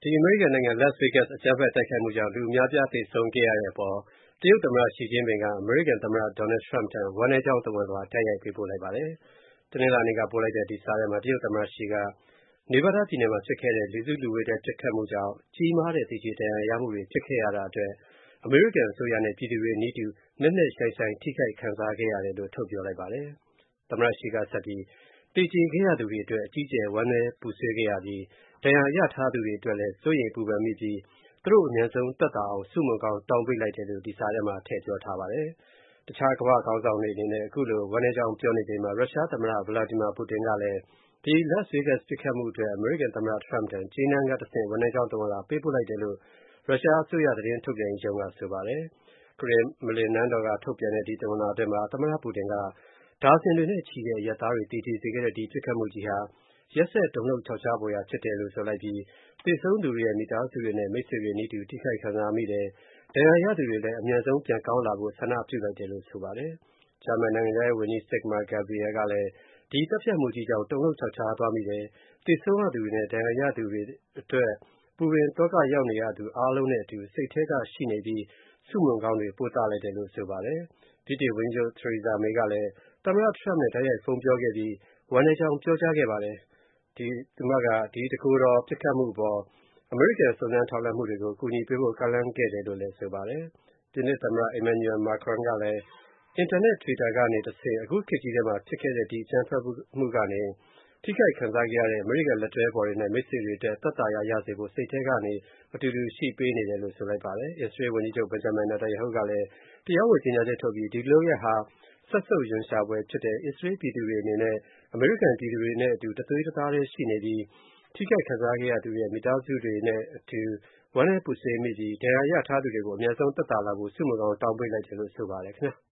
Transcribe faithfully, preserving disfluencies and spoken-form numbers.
ဒီအမေရိကန်နိုင်ငံ Las Vegas အကြမ်းဖက်တိုက်ခိုက်မှုကြောင့်လူအများအပြားသေဆုံးခဲ့ရတဲ့အပေါ်တရုတ်သမ္မတ Xi Jinping ကအမေရိကန်သမ္မတ Donald Trump ထံဝမ်းနည်းကြောင်းသဝဏ်လွှာတိုက်ရိုက်ပေးပို့လိုက်ပါတယ်။ တနင်္လာနေ့ကပို့လိုက်တဲ့ဒီစာထဲမှာတရုတ်သမ္မတ Xi က Nevada ပြည်နယ်မှာဖြစ်ခဲ့တဲ့လူစုလူဝေးထဲပစ်ခတ်မှုကြောင့်ကြီးမားတဲ့သေကျေဒဏ်ရာရမှုတွေဖြစ်ခဲ့ရတာအတွက်အမေရိကန်အစိုးရနဲ့ပြည်သူတွေနည်းတူနက်နက်ရှိုင်းရှိုင်းထိခိုက်ခံစားခဲ့ရတယ်လို့ထုတ်ပြောလိုက်ပါတယ်။ သမ္မတ Xi ကဆက်ပြီးသေကျေခဲ့ရသူတွေအတွက်အကြီးအကျယ်ဝမ်းနည်းပူဆွေးခဲ့ရပြီးဒဏ်ရာရထားသူတွေအတွက်လည်းစိုးရိမ်ပူပန်မိပြီးသူတို့အမြန်ဆုံးသက်သာအောင်ဆုမွန်ကောင်းတောင်းပေးလိုက်တယ်လို့ဒီစာထဲမှာထည့်ပြောထားပါတယ်။ တခြားကမ္ဘာ့ခေါင်းဆောင်တွေအနေနဲ့အခုလိုဝမ်းနည်းကြောင်းပြောနေချိန်မှာရုရှားသမ္မတ Vladimir Putin ကလည်းဒီ Las Vegas ပစ်ခတ်မှုအတွက်အမေရိကန်သမ္မတ Trump ထံကြေးနန်းကတဆင့်ဝမ်းနည်းကြောင်းသဝဏ်လွှာပေးပို့လိုက်တယ်လို့ရုရှားအစိုးရသတင်းထုတ်ပြန်ရေးရုံးကဆိုပါတယ်။ Kremlin နန်းတော်ကထုတ်ပြန်တဲ့ဒီသဝဏ်လွှာထဲမှာသမ္မတ Putin ကဒါဇင်တွေနဲ့ချီတဲ့အရပ်သားတွေသေကျေစေခဲ့တဲ့ဒီပစ်ခတ်မှုကြီးဟာရက်စက်တုန်လှုပ်ခြောက်ခြားဖွယ်ရာဖြစ်တယ်လို့ဆိုလိုက်ပြီးသေဆုံးသူတွေရဲ့မိသားစုတွေနဲ့မိတ်ဆွေတွေနည်းတူထိခိုက်ခံစားမိတယ်ဒဏ်ရာရသူတွေလည်းအမြန်ဆုံးပြန်ကောင်းလာဖို့ဆန္ဒပြုလိုက်တယ်လို့ဆိုပါတယ်။ ဂျာမန်နိုင်ငံခြားရေးဝန်ကြီး Sigmar Gabriel ကလည်းဒီသတ်ဖြတ်မှုကြီးကြောင့်တုန်လှုပ်ခြောက်ခြားသွားမိတယ်သေဆုံးရသူတွေနဲ့ဒဏ်ရာရသူတွေအတွက်ပူပင်သောကရောက်နေရသူအားလုံးနဲ့အတူစိတ်ထဲကရှိနေပြီးဆုမွန်ကောင်းတွေပို့သလိုက်တယ်လို့ဆိုပါတယ်။ ဗြိတိန်ဝန်ကြီးချုပ် Theresa May ကလည်းသမ္မတ Trump နဲ့တိုက်ရိုက်ဖုန်းပြောခဲ့ပြီးဝမ်းနည်းကြောင်းပြောကြားခဲ့ပါတယ်။ သူမကဒီတကိုယ်တော်ပစ်ခတ်မှုအပေါ်အမေရိကန်စုံစမ်းထောက်လှမ်းမှုတွေကိုကူညီပေးဖို့ကမ်းလှမ်းခဲ့တယ်လို့လည်းဆိုပါတယ်။ ပြင်သစ်သမ္မတ Emmanuel Macron ကလည်းအင်တာနက် Twitter ကနေတဆင့်အခုခေတ်ကြီးထဲမှာဖြစ်ခဲ့တဲ့ဒီအကြမ်းဖက်မှုကနေထိခိုက်ခံစားခဲ့ရတဲ့အမေရိကန်လက်တွဲဖော်တွေနဲ့မိတ်ဆွေတွေအတွက်သက်သာရာရစေဖို့စိတ်ထဲကနေအတူတူရှိပေးနေတယ်လို့ဆိုလိုက်ပါတယ်။ အစ္စရေးဝန်ကြီးချုပ် Benjamin Netanyahu ကလည်းတရားဝင်ကြေညာချက်ထုတ်ပြီးဒီလုပ်ရပ်ဟာစက်ဆုပ်ရွံရှာဖွယ်ဖြစ်တယ်။ အစ္စရေးပြည်သူတွေအနေနဲ့အမေရိကန်ပြည်သူတွေနဲ့အတူတသွေးတသားထဲရှိနေပြီးထိခိုက်ခံစားခဲ့ရသူတွေရဲ့မိသားစုတွေနဲ့အတူဝမ်းနည်းပူဆွေးမိပြီးဒဏ်ရာရထားသူတွေကိုအမြန်ဆုံးသက်သာလာဖို့ဆုမွန်ကောင်းတောင်းပေးလိုက်တယ်လို့ဆိုပါတယ်ခင်ဗျာ။